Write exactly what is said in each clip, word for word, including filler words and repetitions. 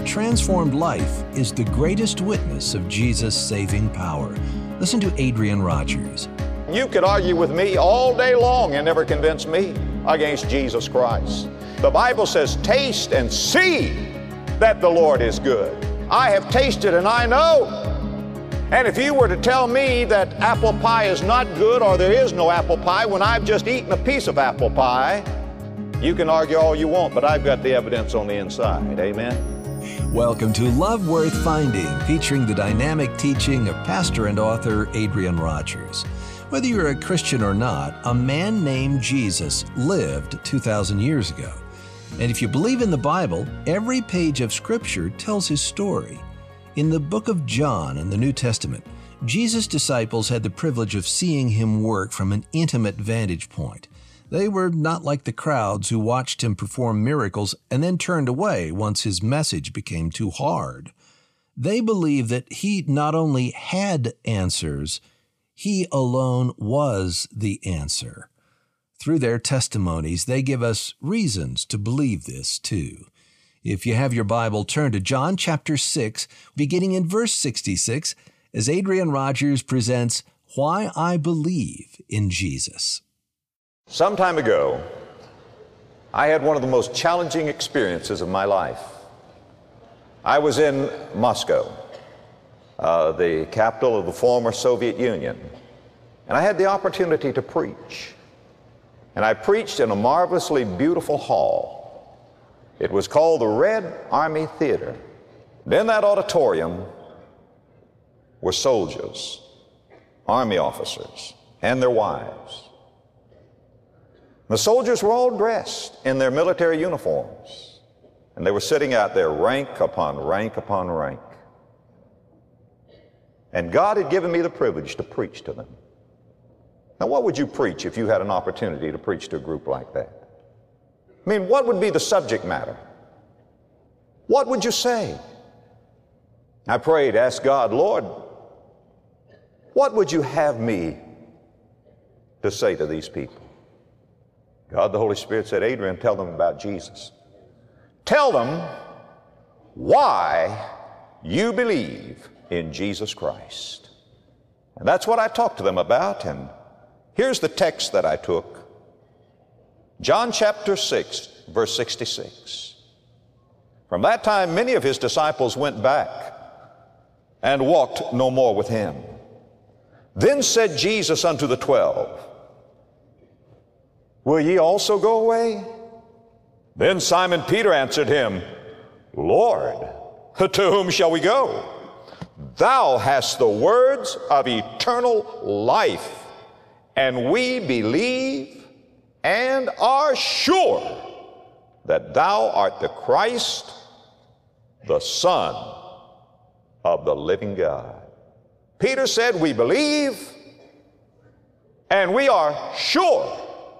of transformed life is the greatest witness of Jesus' saving power. Listen to Adrian Rogers. You could argue with me all day long and never convince me against Jesus Christ. The Bible says, taste and see that the Lord is good. I have tasted and I know. And if you were to tell me that apple pie is not good or there is no apple pie when I've just eaten a piece of apple pie, you can argue all you want, but I've got the evidence on the inside. Amen? Welcome to Love Worth Finding, featuring the dynamic teaching of pastor and author Adrian Rogers. Whether you're a Christian or not, a man named Jesus lived two thousand years ago. And if you believe in the Bible, every page of Scripture tells his story. In the book of John in the New Testament, Jesus' disciples had the privilege of seeing him work from an intimate vantage point. They were not like the crowds who watched him perform miracles and then turned away once his message became too hard. They believed that he not only had answers, he alone was the answer. Through their testimonies, they give us reasons to believe this too. If you have your Bible, turn to John chapter six, beginning in verse sixty-six, as Adrian Rogers presents Why I Believe in Jesus. Some time ago, I had one of the most challenging experiences of my life. I was in Moscow, uh, the capital of the former Soviet Union, and I had the opportunity to preach. And I preached in a marvelously beautiful hall. It was called the Red Army Theater. And in that auditorium were soldiers, army officers, and their wives. The soldiers were all dressed in their military uniforms, and they were sitting out there rank upon rank upon rank. And God had given me the privilege to preach to them. Now, what would you preach if you had an opportunity to preach to a group like that? I mean, what would be the subject matter? What would you say? I prayed, asked God, Lord, what would you have me to say to these people? God, the Holy Spirit said, Adrian, tell them about Jesus. Tell them why you believe in Jesus Christ. And that's what I talked to them about, and here's the text that I took. John chapter six, verse sixty-six. From that time, many of his disciples went back and walked no more with him. Then said Jesus unto the twelve, Will ye also go away? Then Simon Peter answered him, Lord, to whom shall we go? Thou hast the words of eternal life, and we believe and are sure that thou art the Christ, the Son of the living God. Peter said, we believe and we are sure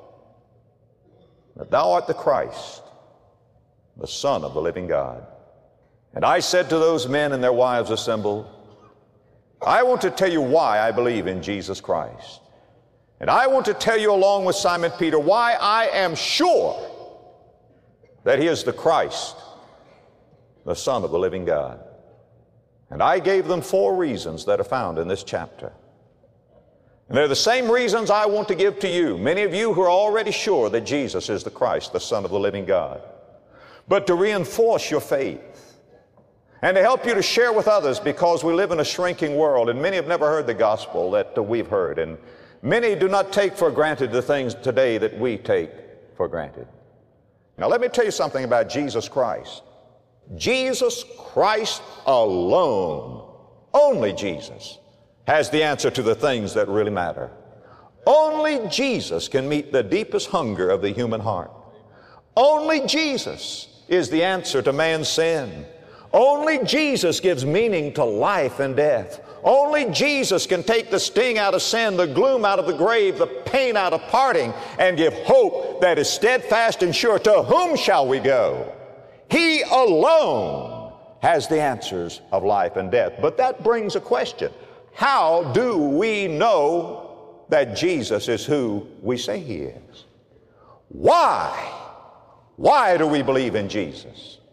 that thou art the Christ, the Son of the living God. And I said to those men and their wives assembled, I want to tell you why I believe in Jesus Christ. And I want to tell you along with Simon Peter why I am sure that he is the Christ, the Son of the living God. And I gave them four reasons that are found in this chapter. And they're the same reasons I want to give to you, many of you who are already sure that Jesus is the Christ, the Son of the living God. But to reinforce your faith and to help you to share with others, because we live in a shrinking world and many have never heard the gospel that we've heard, and many do not take for granted the things today that we take for granted. Now let me tell you something about Jesus Christ. Jesus Christ alone, only Jesus, has the answer to the things that really matter. Only Jesus can meet the deepest hunger of the human heart. Only Jesus is the answer to man's sin. Only Jesus gives meaning to life and death. Only Jesus can take the sting out of sin, the gloom out of the grave, the pain out of parting, and give hope that is steadfast and sure. To whom shall we go? He alone has the answers of life and death. But that brings a question. How do we know that Jesus is who we say he is? Why? Why do we believe in Jesus?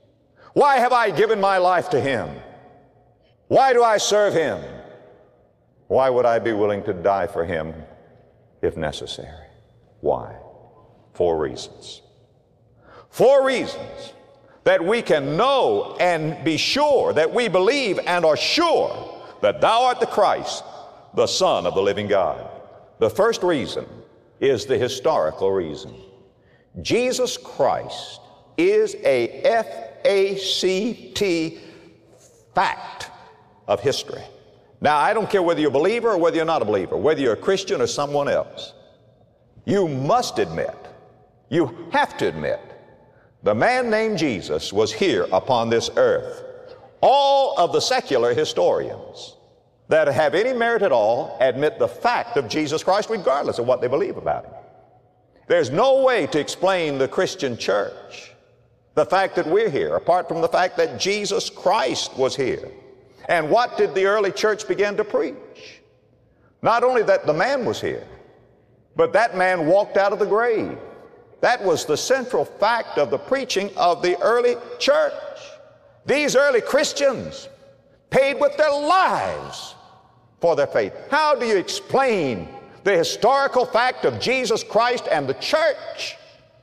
Why have I given my life to Him? Why do I serve Him? Why would I be willing to die for Him if necessary? Why? Four reasons. Four reasons that we can know and be sure, that we believe and are sure that Thou art the Christ, the Son of the living God. The first reason is the historical reason. Jesus Christ is a F A C T fact of history. Now, I don't care whether you're a believer or whether you're not a believer, whether you're a Christian or someone else. You must admit, you have to admit, the man named Jesus was here upon this earth. All of the secular historians that have any merit at all admit the fact of Jesus Christ regardless of what they believe about Him. There's no way to explain the Christian church, the fact that we're here, apart from the fact that Jesus Christ was here. And what did the early church begin to preach? Not only that the man was here, but that man walked out of the grave. That was the central fact of the preaching of the early church. These early Christians paid with their lives for their faith. How do you explain the historical fact of Jesus Christ and the church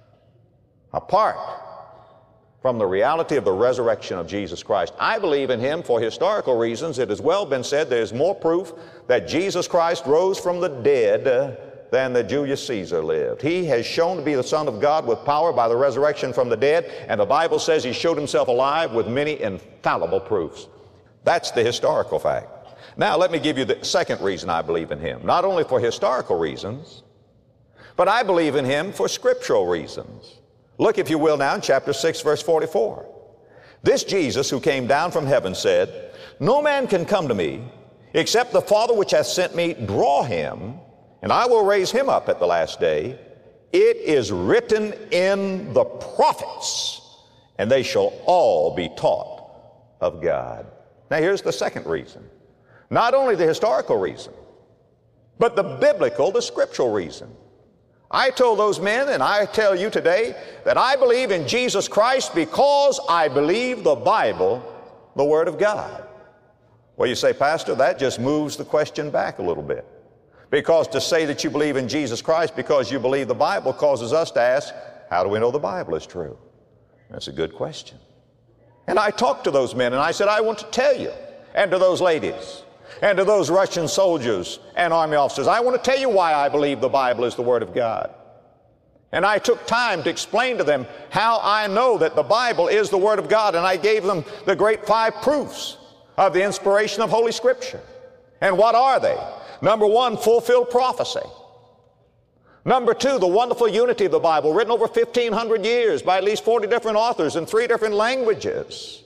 apart from the reality of the resurrection of Jesus Christ? I believe in Him for historical reasons. It has well been said there is more proof that Jesus Christ rose from the dead uh, than that Julius Caesar lived. He has shown to be the Son of God with power by the resurrection from the dead, and the Bible says He showed Himself alive with many infallible proofs. That's the historical fact. Now, let me give you the second reason I believe in Him. Not only for historical reasons, but I believe in Him for scriptural reasons. Look, if you will, now in chapter six, verse forty-four. This Jesus who came down from heaven said, "No man can come to me except the Father which hath sent me draw him, and I will raise him up at the last day. It is written in the prophets, and they shall all be taught of God." Now here's the second reason. Not only the historical reason, but the biblical, the scriptural reason. I told those men, and I tell you today, that I believe in Jesus Christ because I believe the Bible, the Word of God. Well, you say, Pastor, that just moves the question back a little bit. Because to say that you believe in Jesus Christ because you believe the Bible causes us to ask, how do we know the Bible is true? That's a good question. And I talked to those men, and I said, I want to tell you, and to those ladies, and to those Russian soldiers and army officers, I want to tell you why I believe the Bible is the Word of God. And I took time to explain to them how I know that the Bible is the Word of God, and I gave them the great five proofs of the inspiration of Holy Scripture. And what are they? Number one, fulfilled prophecy. Number two, the wonderful unity of the Bible, written over fifteen hundred years by at least forty different authors in three different languages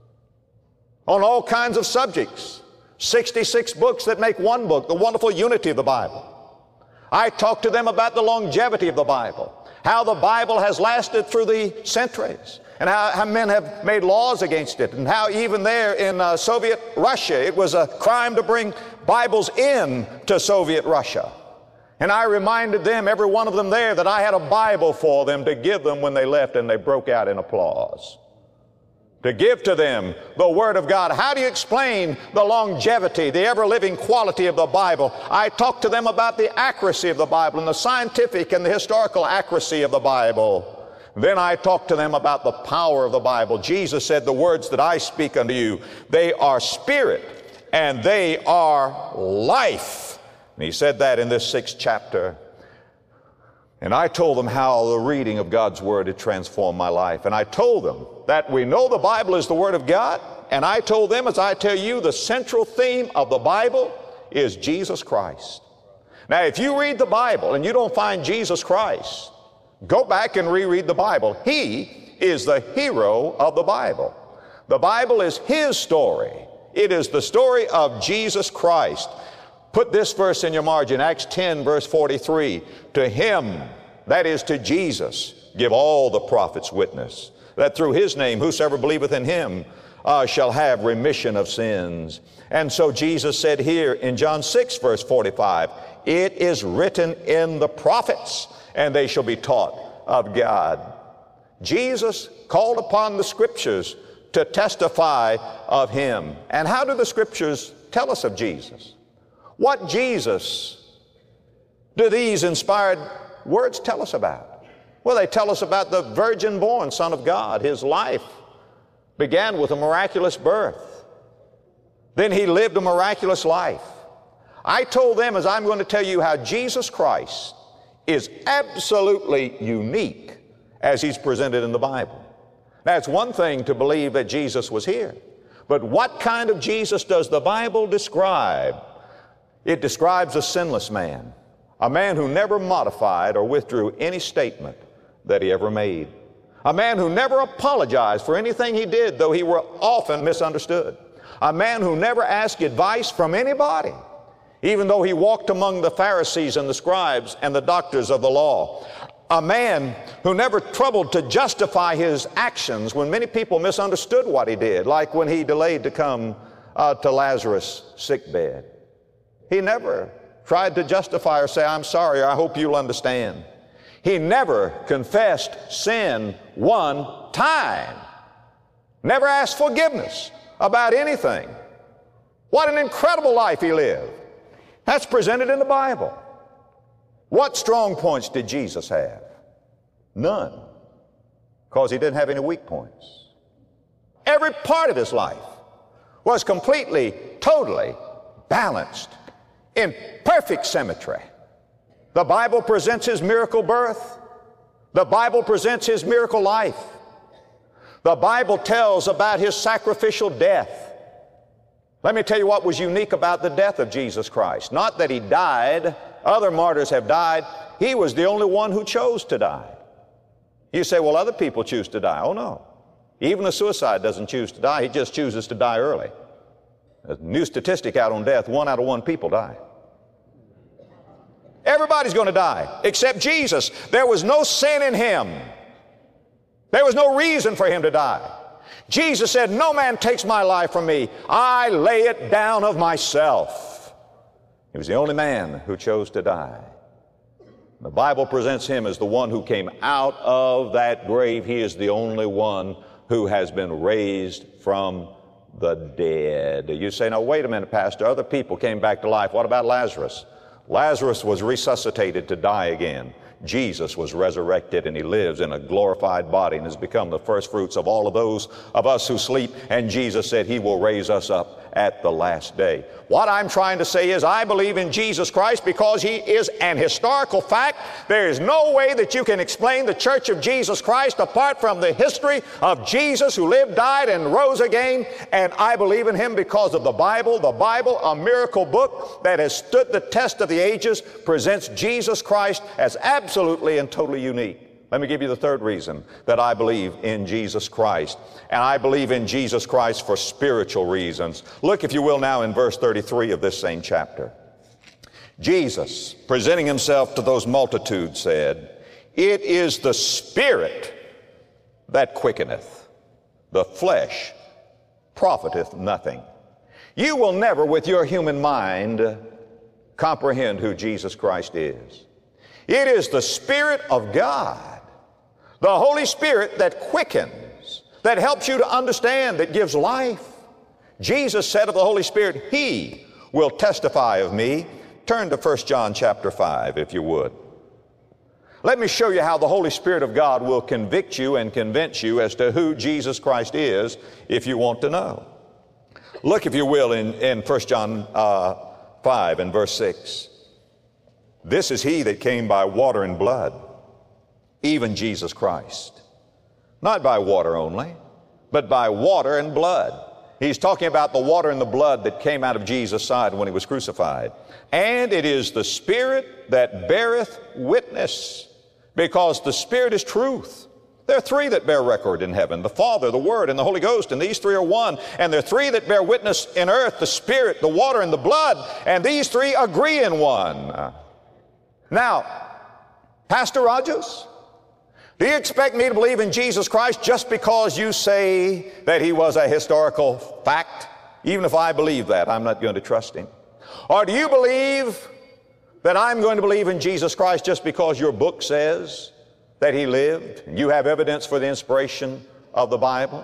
on all kinds of subjects. sixty-six books that make one book, the wonderful unity of the Bible. I talked to them about the longevity of the Bible, how the Bible has lasted through the centuries, and how, how men have made laws against it, and how even there in uh, Soviet Russia, it was a crime to bring Bibles in to Soviet Russia. And I reminded them, every one of them there, that I had a Bible for them to give them when they left, and they broke out in applause. To give to them the Word of God. How do you explain the longevity, the ever-living quality of the Bible? I talked to them about the accuracy of the Bible and the scientific and the historical accuracy of the Bible. Then I talked to them about the power of the Bible. Jesus said, the words that I speak unto you, they are spirit and they are life. And he said that in this sixth chapter. And I told them how the reading of God's Word had transformed my life. And I told them that we know the Bible is the Word of God. And I told them, as I tell you, the central theme of the Bible is Jesus Christ. Now, if you read the Bible and you don't find Jesus Christ, go back and reread the Bible. He is the hero of the Bible. The Bible is His story. It is the story of Jesus Christ. Put this verse in your margin, Acts ten, verse forty-three. To Him, that is to Jesus, give all the prophets witness, that through His name whosoever believeth in Him uh, shall have remission of sins. And so Jesus said here in John six, verse forty-five, it is written in the prophets, and they shall be taught of God. Jesus called upon the Scriptures to testify of him. And how do the scriptures tell us of Jesus? What Jesus do these inspired words tell us about? Well, they tell us about the virgin-born Son of God. His life began with a miraculous birth. Then he lived a miraculous life. I told them, as I'm going to tell you, how Jesus Christ is absolutely unique as he's presented in the Bible. Now, it's one thing to believe that Jesus was here, but what kind of Jesus does the Bible describe? It describes a sinless man, a man who never modified or withdrew any statement that he ever made, a man who never apologized for anything he did, though he were often misunderstood, a man who never asked advice from anybody, even though he walked among the Pharisees and the scribes and the doctors of the law, a man who never troubled to justify his actions when many people misunderstood what he did, like when he delayed to come uh, to Lazarus' sickbed. He never tried to justify or say, I'm sorry, or I hope you'll understand. He never confessed sin one time. Never asked forgiveness about anything. What an incredible life he lived. That's presented in the Bible. What strong points did Jesus have? None, because he didn't have any weak points. Every part of his life was completely, totally balanced in perfect symmetry. The Bible presents his miracle birth. The Bible presents his miracle life. The Bible tells about his sacrificial death. Let me tell you what was unique about the death of Jesus Christ. Not that he died. Other martyrs have died. He was the only one who chose to die. You say, well, other people choose to die. Oh, no. Even a suicide doesn't choose to die. He just chooses to die early. A new statistic out on death, one out of one people die. Everybody's going to die except Jesus. There was no sin in him. There was no reason for him to die. Jesus said, no man takes my life from me. I lay it down of myself. He was the only man who chose to die. The Bible presents him as the one who came out of that grave. He is the only one who has been raised from the dead. You say, now wait a minute, Pastor, other people came back to life. What about Lazarus? Lazarus was resuscitated to die again. Jesus was resurrected, and he lives in a glorified body and has become the first fruits of all of those of us who sleep, and Jesus said he will raise us up at the last day. What I'm trying to say is I believe in Jesus Christ because he is an historical fact. There is no way that you can explain the Church of Jesus Christ apart from the history of Jesus who lived, died, and rose again, and I believe in him because of the Bible. The Bible, a miracle book that has stood the test of the ages, presents Jesus Christ as absolutely and totally unique. Let me give you the third reason that I believe in Jesus Christ. And I believe in Jesus Christ for spiritual reasons. Look, if you will, now in verse thirty-three of this same chapter. Jesus, presenting himself to those multitudes, said, it is the Spirit that quickeneth. The flesh profiteth nothing. You will never, with your human mind, comprehend who Jesus Christ is. It is the Spirit of God, the Holy Spirit, that quickens, that helps you to understand, that gives life. Jesus said of the Holy Spirit, he will testify of me. Turn to First John chapter five, if you would. Let me show you how the Holy Spirit of God will convict you and convince you as to who Jesus Christ is, if you want to know. Look, if you will, in, in First John uh, five and verse six. This is he that came by water and blood, even Jesus Christ. Not by water only, but by water and blood. He's talking about the water and the blood that came out of Jesus' side when he was crucified. And it is the Spirit that beareth witness, because the Spirit is truth. There are three that bear record in heaven, the Father, the Word, and the Holy Ghost, and these three are one. And there are three that bear witness in earth, the Spirit, the water, and the blood, and these three agree in one. Now, Pastor Rogers, do you expect me to believe in Jesus Christ just because you say that he was a historical fact? Even if I believe that, I'm not going to trust him. Or do you believe that I'm going to believe in Jesus Christ just because your book says that he lived, and you have evidence for the inspiration of the Bible?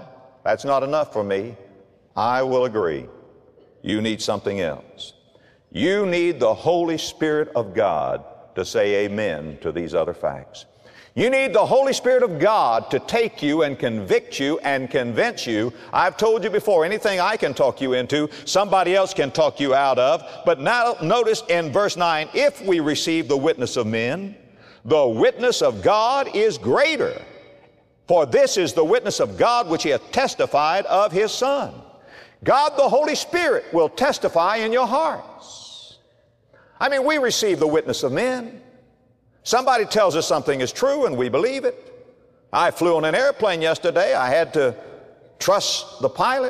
That's not enough for me. I will agree. You need something else. You need the Holy Spirit of God to say amen to these other facts. You need the Holy Spirit of God to take you and convict you and convince you. I've told you before, anything I can talk you into, somebody else can talk you out of. But now notice in verse nine, if we receive the witness of men, the witness of God is greater. For this is the witness of God which he hath testified of his Son. God the Holy Spirit will testify in your hearts. I mean, we receive the witness of men. Somebody tells us something is true and we believe it. I flew on an airplane yesterday. I had to trust the pilot.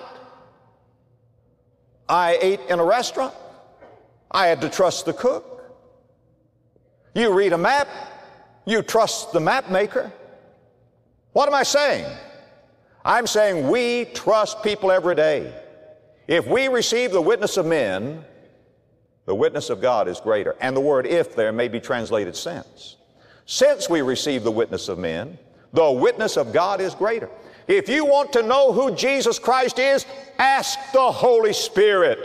I ate in a restaurant. I had to trust the cook. You read a map, you trust the map maker. What am I saying? I'm saying we trust people every day. If we receive the witness of men, the witness of God is greater. And the word if there may be translated since. Since we receive the witness of men, the witness of God is greater. If you want to know who Jesus Christ is, ask the Holy Spirit.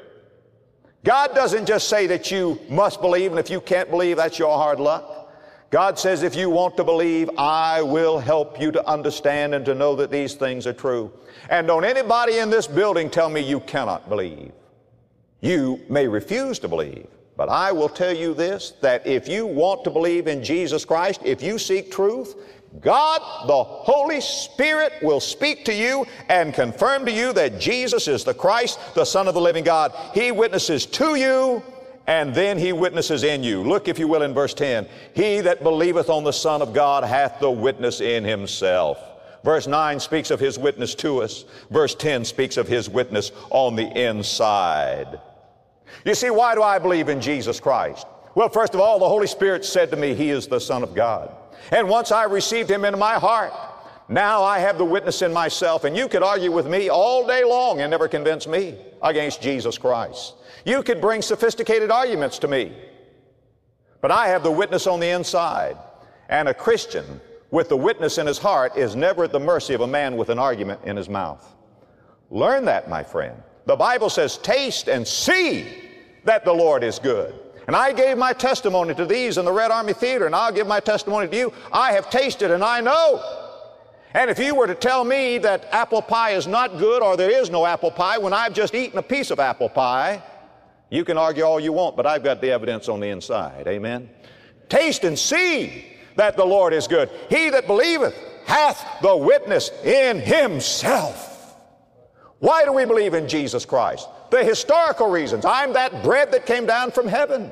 God doesn't just say that you must believe, and if you can't believe, that's your hard luck. God says, if you want to believe, I will help you to understand and to know that these things are true. And don't anybody in this building tell me you cannot believe. You may refuse to believe, but I will tell you this, that if you want to believe in Jesus Christ, if you seek truth, God, the Holy Spirit, will speak to you and confirm to you that Jesus is the Christ, the Son of the living God. He witnesses to you, and then he witnesses in you. Look, if you will, in verse ten. He that believeth on the Son of God hath the witness in himself. Verse nine speaks of his witness to us. Verse ten speaks of his witness on the inside. You see, why do I believe in Jesus Christ? Well, first of all, the Holy Spirit said to me, he is the Son of God. And once I received him into my heart, now I have the witness in myself. And you could argue with me all day long and never convince me against Jesus Christ. You could bring sophisticated arguments to me. But I have the witness on the inside. And a Christian with the witness in his heart is never at the mercy of a man with an argument in his mouth. Learn that, my friend. The Bible says, taste and see that the Lord is good. And I gave my testimony to these in the Red Army Theater, and I'll give my testimony to you. I have tasted and I know. And if you were to tell me that apple pie is not good or there is no apple pie when I've just eaten a piece of apple pie, you can argue all you want, but I've got the evidence on the inside. Amen? Taste and see that the Lord is good. He that believeth hath the witness in himself. Why do we believe in Jesus Christ? The historical reasons. I'm that bread that came down from heaven.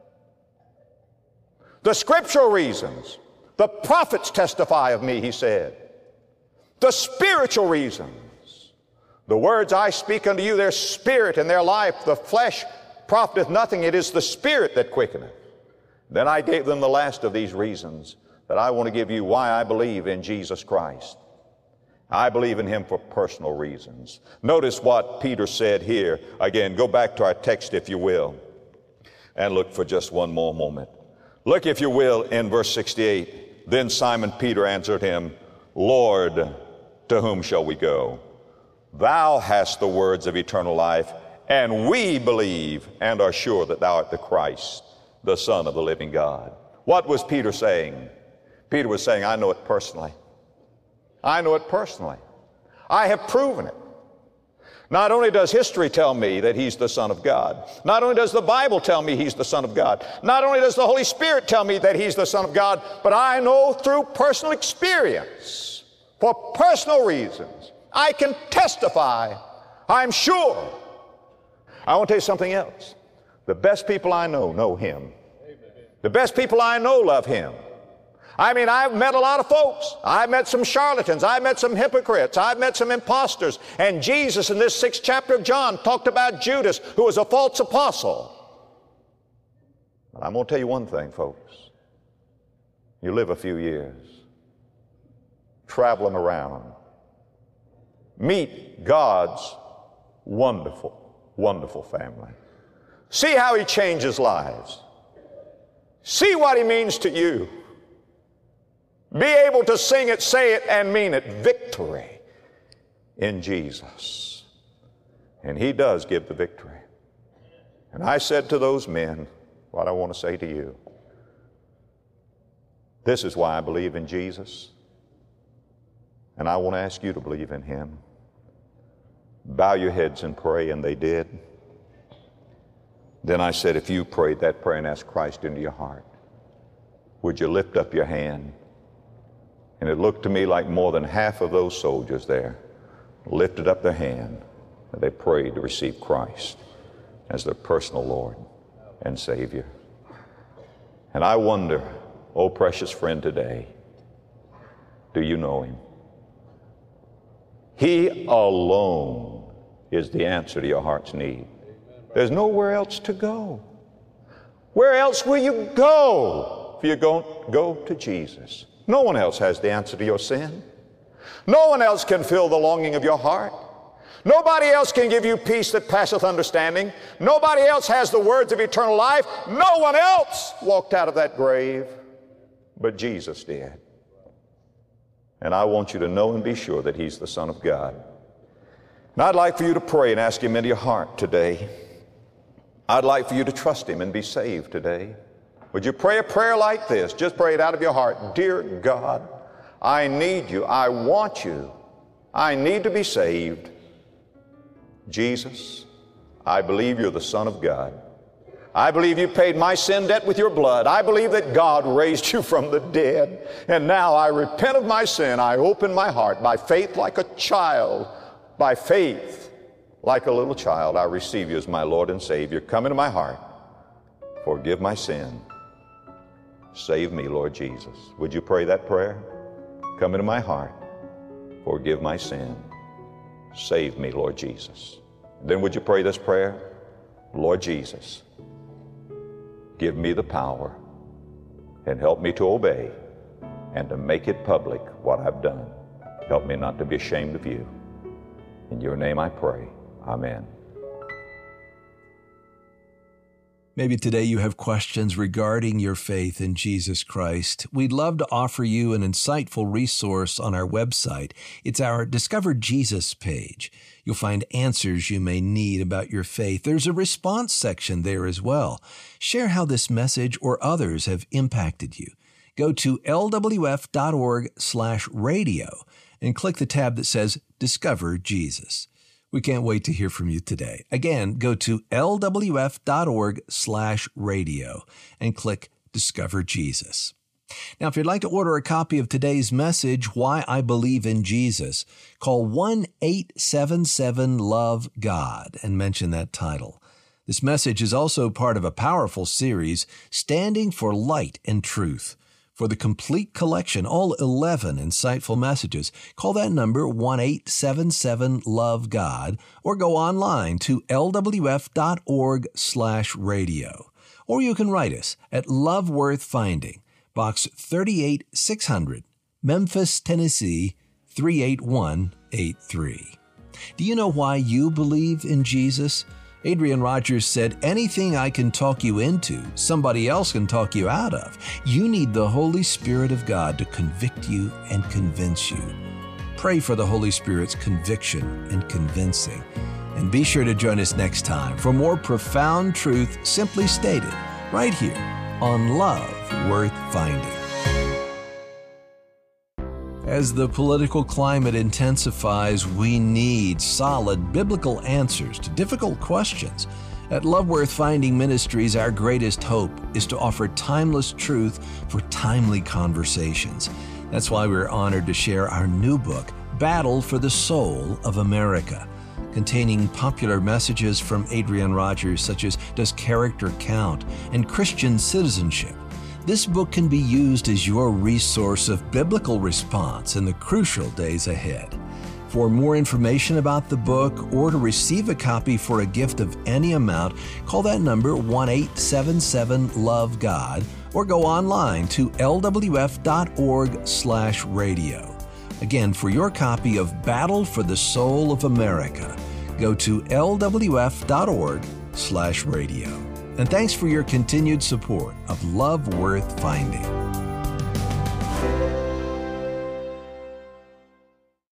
The scriptural reasons. The prophets testify of me, he said. The spiritual reasons. The words I speak unto you, their spirit and their life. The flesh profiteth nothing. It is the Spirit that quickeneth. Then I gave them the last of these reasons that I want to give you why I believe in Jesus Christ. I believe in him for personal reasons. Notice what Peter said here. Again, go back to our text, if you will, and look for just one more moment. Look, if you will, in verse sixty-eight. Then Simon Peter answered him, Lord, to whom shall we go? Thou hast the words of eternal life, and we believe and are sure that thou art the Christ, the Son of the living God. What was Peter saying? Peter was saying, I know it personally. I know it personally. I have proven it. Not only does history tell me that he's the Son of God, not only does the Bible tell me he's the Son of God, not only does the Holy Spirit tell me that he's the Son of God, but I know through personal experience, for personal reasons, I can testify, I'm sure. I want to tell you something else. The best people I know know him. The best people I know love him. I mean, I've met a lot of folks. I've met some charlatans. I've met some hypocrites. I've met some imposters. And Jesus in this sixth chapter of John talked about Judas, who was a false apostle. But I'm going to tell you one thing, folks. You live a few years, traveling around, meet God's wonderful, wonderful family. See how he changes lives. See what he means to you. Be able to sing it, say it, and mean it. Victory. in Jesus. And He does give the victory. And I said to those men what I want to say to you. This is why I believe in Jesus. And I want to ask you to believe in Him. Bow your heads and pray, and they did. Then I said, if you prayed that prayer and asked Christ into your heart, would you lift up your hand? And it looked to me like more than half of those soldiers there lifted up their hand and they prayed to receive Christ as their personal Lord and Savior. And I wonder, oh precious friend today, do you know Him? He alone is the answer to your heart's need. There's nowhere else to go. Where else will you go if you don't go to Jesus? No one else has the answer to your sin. No one else can fill the longing of your heart. Nobody else can give you peace that passeth understanding. Nobody else has the words of eternal life. No one else walked out of that grave, but Jesus did. And I want you to know and be sure that He's the Son of God. And I'd like for you to pray and ask Him into your heart today. I'd like for you to trust Him and be saved today. Would you pray a prayer like this? Just pray it out of your heart. Dear God, I need you. I want you. I need to be saved. Jesus, I believe you're the Son of God. I believe you paid my sin debt with your blood. I believe that God raised you from the dead. And now I repent of my sin. I open my heart by faith like a child. By faith like a little child, I receive you as my Lord and Savior. Come into my heart. Forgive my sin. Save me, Lord Jesus. Would you pray that prayer? Come into my heart. Forgive my sin. Save me, Lord Jesus. Then would you pray this prayer? Lord Jesus, give me the power and help me to obey and to make it public what I've done. Help me not to be ashamed of you. In your name I pray. Amen. Maybe today you have questions regarding your faith in Jesus Christ. We'd love to offer you an insightful resource on our website. It's our Discover Jesus page. You'll find answers you may need about your faith. There's a response section there as well. Share how this message or others have impacted you. Go to L W F dot org slash radio and click the tab that says Discover Jesus. We can't wait to hear from you today. Again, go to L W F dot org slash radio and click Discover Jesus. Now, if you'd like to order a copy of today's message, Why I Believe in Jesus, call one eight seven seven love God and mention that title. This message is also part of a powerful series, Standing for Light and Truth. For the complete collection, all eleven insightful messages, call that number one eight seven seven love God or go online to L W F dot org slash radio. Or you can write us at Love Worth Finding, Box thirty-eight six hundred, Memphis, Tennessee three eight one eight three. Do you know why you believe in Jesus? Adrian Rogers said, anything I can talk you into, somebody else can talk you out of. You need the Holy Spirit of God to convict you and convince you. Pray for the Holy Spirit's conviction and convincing. And be sure to join us next time for more profound truth simply stated right here on Love Worth Finding. As the political climate intensifies, we need solid biblical answers to difficult questions. At Love Worth Finding Ministries, our greatest hope is to offer timeless truth for timely conversations. That's why we're honored to share our new book, Battle for the Soul of America, containing popular messages from Adrian Rogers such as Does Character Count? And Christian Citizenship. This book can be used as your resource of biblical response in the crucial days ahead. For more information about the book or to receive a copy for a gift of any amount, call that number one eight seven seven love God or go online to L W F dot org slash radio. Again, for your copy of Battle for the Soul of America, go to L W F dot org slash radio. And thanks for your continued support of Love Worth Finding.